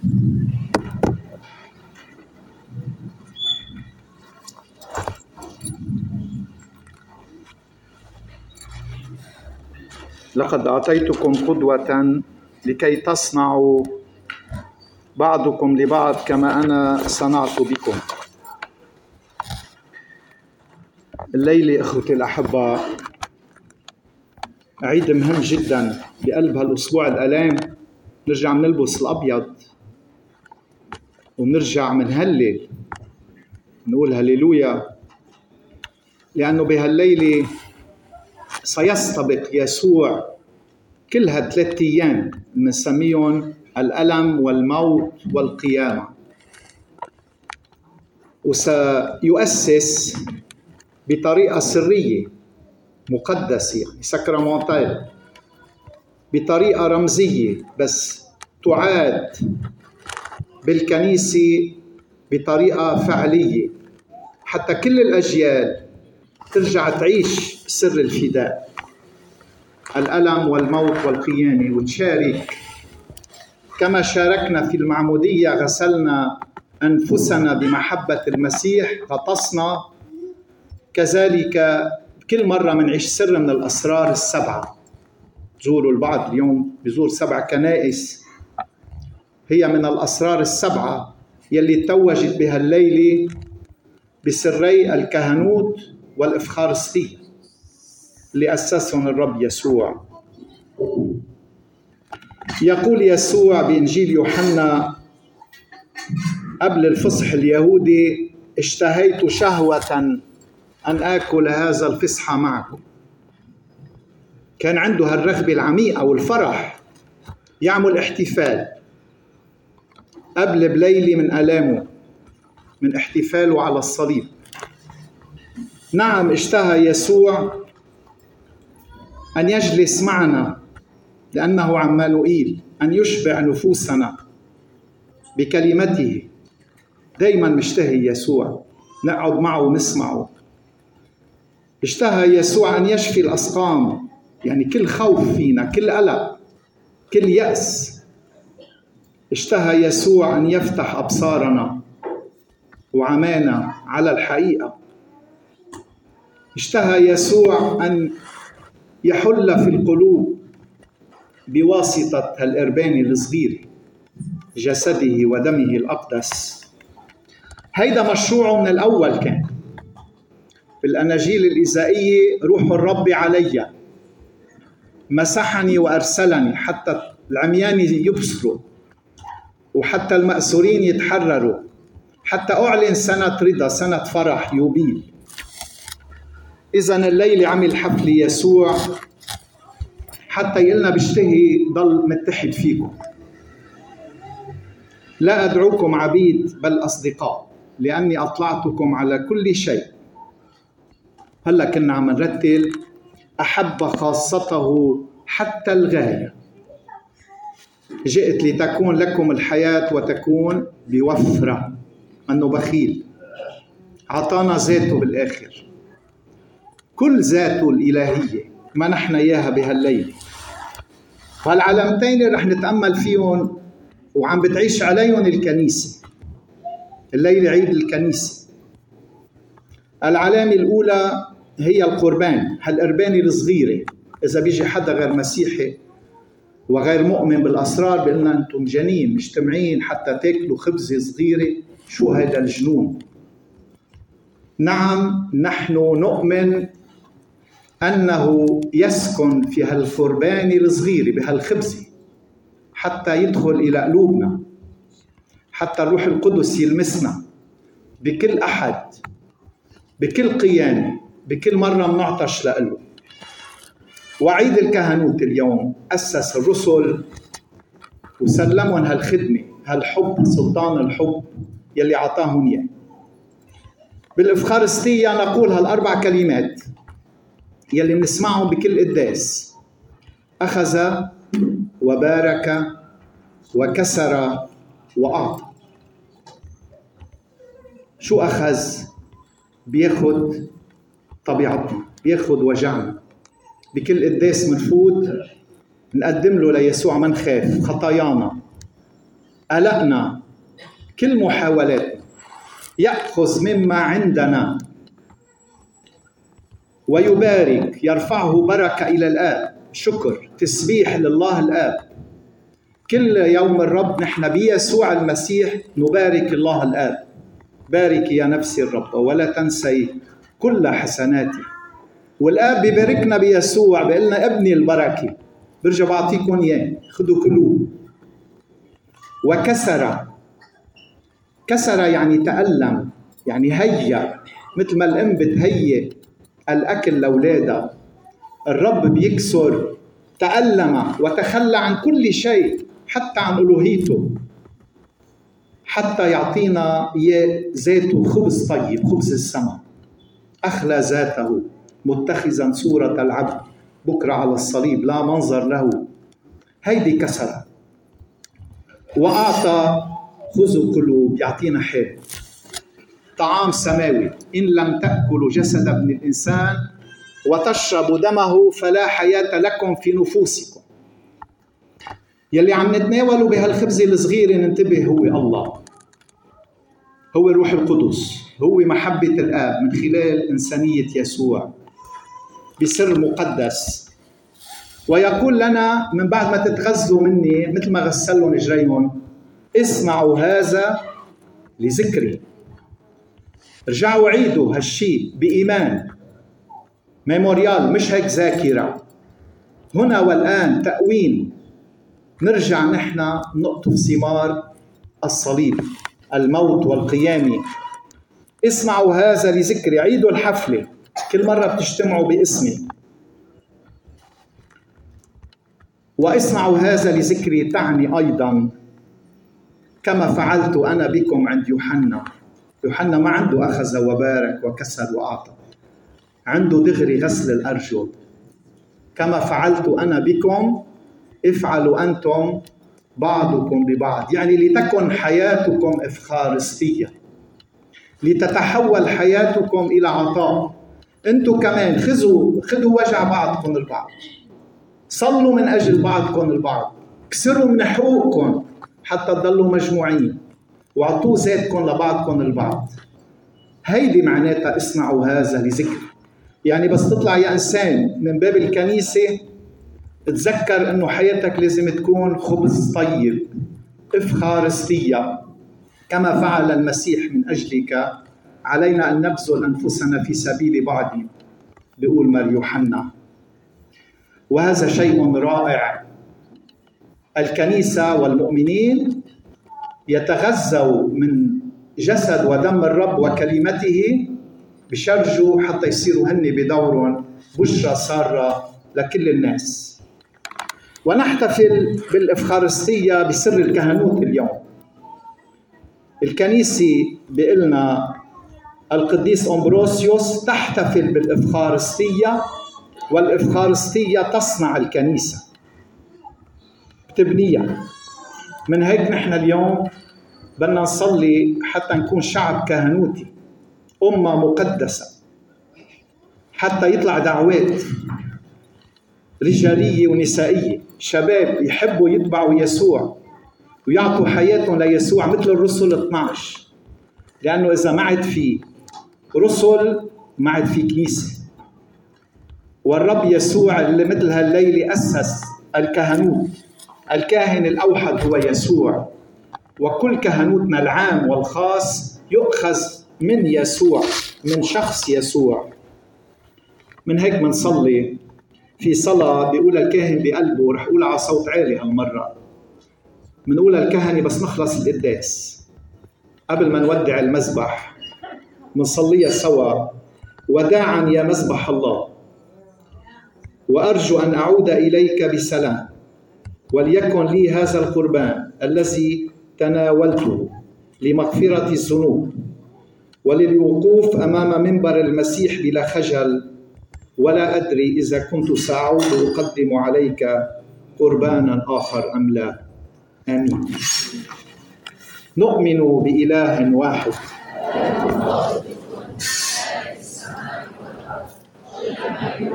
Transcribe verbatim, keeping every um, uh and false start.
لقد أعطيتكم قدوة لكي تصنعوا بعضكم لبعض كما أنا صنعت بكم. الليلة أخوتي الأحبة عيد مهم جدا بقلب هالأسبوع الآلام. نرجع نلبس الأبيض ونرجع منهلل نقول هللويا، لأنه بهالليلة سيستبق يسوع كل هالثلاث أيام بنسميهم الألم والموت والقيامة، وسيؤسس بطريقة سرية مقدسة ساكرامنتال، بطريقة رمزية بس تعاد بالكنيسة بطريقة فعلية حتى كل الأجيال ترجع تعيش سر الفداء، الألم والموت والقيامة، وتشارك كما شاركنا في المعمودية، غسلنا أنفسنا بمحبة المسيح، غطسنا، كذلك كل مرة منعيش سر من الأسرار السبعة. زوروا البعض اليوم بزور سبع كنائس، هي من الأسرار السبعة يلي توجت بها الليلة بسري الكهنوت والإفخارستية اللي أسسهم الرب يسوع. يقول يسوع بإنجيل يوحنا قبل الفصح اليهودي: اشتهيت شهوة أن آكل هذا الفصح معكم. كان عنده هالرغبة العميقة والفرح يعمل احتفال قبل بليلة من آلامه، من احتفاله على الصليب. نعم، اشتهى يسوع أن يجلس معنا لأنه عمانوئيل، أن يشبع نفوسنا بكلمته. دايما مشتهي يسوع نقعد معه ونسمعه. اشتهى يسوع أن يشفي الأسقام، يعني كل خوف فينا، كل قلق، كل يأس. اشتهى يسوع أن يفتح أبصارنا وعمانا على الحقيقة. اشتهى يسوع أن يحل في القلوب بواسطة هالإربان الصغير، جسده ودمه الأقدس. هيدا مشروعه من الأول. كان في الأناجيل الإيزائية: روح الرب علي، مسحني وأرسلني حتى العميان يبصروا، وحتى المأسورين يتحرروا، حتى أعلن سنة رضا، سنة فرح، يوبيل. إذن الليلة عمل حفل يسوع حتى يقلنا بشتهي ضل متحد فيكم. لا أدعوكم عبيد بل أصدقاء، لأني أطلعتكم على كل شيء. هلأ كنا عم نرتل: أحب خاصته حتى الغاية، جئت لتكون لكم الحياة وتكون بوفرة. أنه بخيل، عطانا ذاته بالآخر، كل ذاته الإلهية ما نحن إياها بهالليل. فالعلامتين رح نتأمل فيهم وعم بتعيش عليهم الكنيسة الليلة، عيد الكنيسة. العلامة الأولى هي القربان، هالقربانة الصغيرة. إذا بيجي حدا غير مسيحي وغير مؤمن بالأسرار بيقولنا أنتم جنين مجتمعين حتى تاكلوا خبزة صغيرة، شو هذا الجنون؟ نعم، نحن نؤمن أنه يسكن في هالقربان الصغيرة بهالخبزة حتى يدخل إلى قلوبنا، حتى الروح القدس يلمسنا بكل أحد، بكل قيامة، بكل مرة منعطش لقلبه. وعيد الكهنوت اليوم أسس الرسل وسلمهم هالخدمة، هالحب، سلطان الحب يلي عطاهم إياه. بالإفخارستية نقول هالأربع كلمات يلي بنسمعهم بكل قداس: أخذ وبارك وكسر وأعطى. شو أخذ؟ بياخد طبيعتنا، بياخد وجعنا. بكل قداس منفوت نقدم له ليسوع، ما نخاف خطايانا، قلقنا، كل محاولاتنا، يأخذ مما عندنا ويبارك، يرفعه بركة إلى الآب، شكر، تسبيح لله الآب. كل يوم الرب نحن بيسوع المسيح نبارك الله الآب. بارك يا نفسي الرب ولا تنسي كل حسناتي. والآب بيباركنا بيسوع، بيقول لنا ابني البركة، برجع بعطيكم اياه، خذوا كلوه. وكسر، كسر يعني تألم، يعني هيأ، مثل ما الأم بتهيئ الأكل لأولادها، الرب بيكسر، تألم وتخلى عن كل شيء حتى عن ألوهيته، حتى يعطينا إياه ذاته، خبز طيب، خبز السماء. أخلى ذاته متخذا صورة العبد بكرة على الصليب، لا منظر له. هيدي كسرة. وأعطى، خذوا كلوا، بيعطينا حال، طعام سماوي. إن لم تأكلوا جسد ابن الإنسان وتشربوا دمه فلا حياة لكم في نفوسكم. يلي عم نتناوله بهالخبز الصغير ننتبه هو الله، هو الروح القدس، هو محبة الآب من خلال إنسانية يسوع بسر مقدس. ويقول لنا من بعد ما تتغذوا مني مثل ما غسلوا رجليهم، اسمعوا هذا لذكري. رجعوا عيدوا هالشيء بإيمان، ميموريال، مش هيك ذاكرة، هنا والآن تأوين. نرجع نحن نقطف ثمار الصليب، الموت والقيامة. اسمعوا هذا لذكري، عيدوا الحفلة كل مرة بتجتمعوا باسمي. واسمعوا هذا لذكري تعني أيضا كما فعلت أنا بكم عند يوحنا. يوحنا ما عنده أخذ وبارك وكسر وأعطى، عنده دغري غسل الأرجل. كما فعلت أنا بكم افعلوا أنتم بعضكم ببعض، يعني لتكن حياتكم إفخارستية، لتتحول حياتكم إلى عطاء. أنتم كمان خذوا خذوا وجع بعضكم البعض، صلوا من أجل بعضكم البعض، كسروا من حقوقكم حتى تضلوا مجموعين، واعطوا ذاتكم لبعضكم البعض. هيدي معناتها اسمعوا هذا لذكر. يعني بس تطلع يا إنسان من باب الكنيسة تذكر أنه حياتك لازم تكون خبز طيب، إفخارستية، كما فعل المسيح من أجلك، علينا أن نبذل أنفسنا في سبيل بعض، بيقول مار يوحنا. وهذا شيء رائع. الكنيسة والمؤمنين يتغذوا من جسد ودم الرب وكلمته، بشرجوا حتى يصيروا هن بدورهم بشرى سارة لكل الناس. ونحتفل بالإفخارستية بسر الكهنوت اليوم. الكنيسة بيقلنا القديس أمبروسيوس تحتفل بالإفخارستية، والإفخارستية تصنع الكنيسة، بتبنيها. من هيك نحن اليوم بدنا نصلي حتى نكون شعب كهنوتي، أمة مقدسة، حتى يطلع دعوات رجالية ونسائية، شباب يحبوا يتبعوا يسوع ويعطوا حياتهم ليسوع مثل الرسل اثناشر. لأنه إذا ما عاد في رسل ما عاد في كنيسة. والرب يسوع اللي مثل هالليلة أسس الكهنوت، الكاهن الأوحد هو يسوع، وكل كهنوتنا العام والخاص يؤخذ من يسوع، من شخص يسوع. من هيك منصلي في صلاة بيقول الكاهن بقلبه، رح أقول على صوت عالي هالمرة، منقول الكهنة بس نخلص القداس قبل ما نودع المذبح، منصليها سوا. وداعا يا مذبح الله، وأرجو أن أعود إليك بسلام، وليكن لي هذا القربان الذي تناولته لمغفرة الذنوب وللوقوف أمام منبر المسيح بلا خجل، ولا أدري إذا كنت سأعود أقدم عليك قربانا آخر أم لا. آمين. نؤمن بإله واحد.